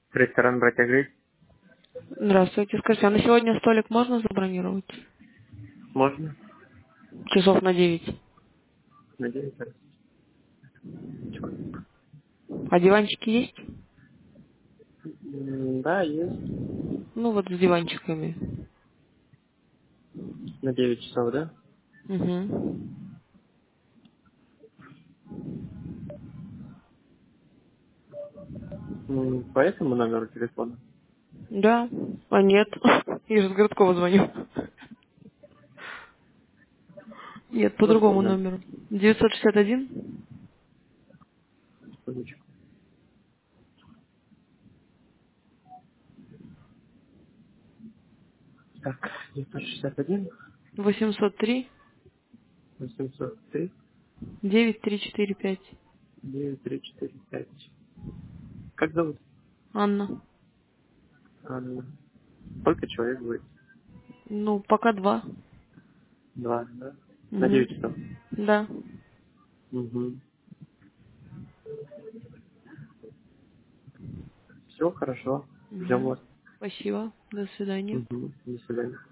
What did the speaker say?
Ресторан «Братья Грей». Здравствуйте. Скажите, а на сегодня столик можно забронировать? Можно? Часов на 9. Надеюсь. А диванчики есть? Да, есть. Ну вот с диванчиками. На 9 часов, да? Угу. По этому номеру телефона. Да. А нет. Я же с городского звоню. Нет, по Ну, другому ладно. номеру. 961? Секундочку. Так, 961, 803? 803, 9345. 9345. Как зовут? Анна. Анна. Сколько человек будет? Ну, пока 2. Два, да? На Угу. 9 часов. Да. Угу. Все хорошо. Ждем Угу. вас. Спасибо. До свидания. Угу. До свидания.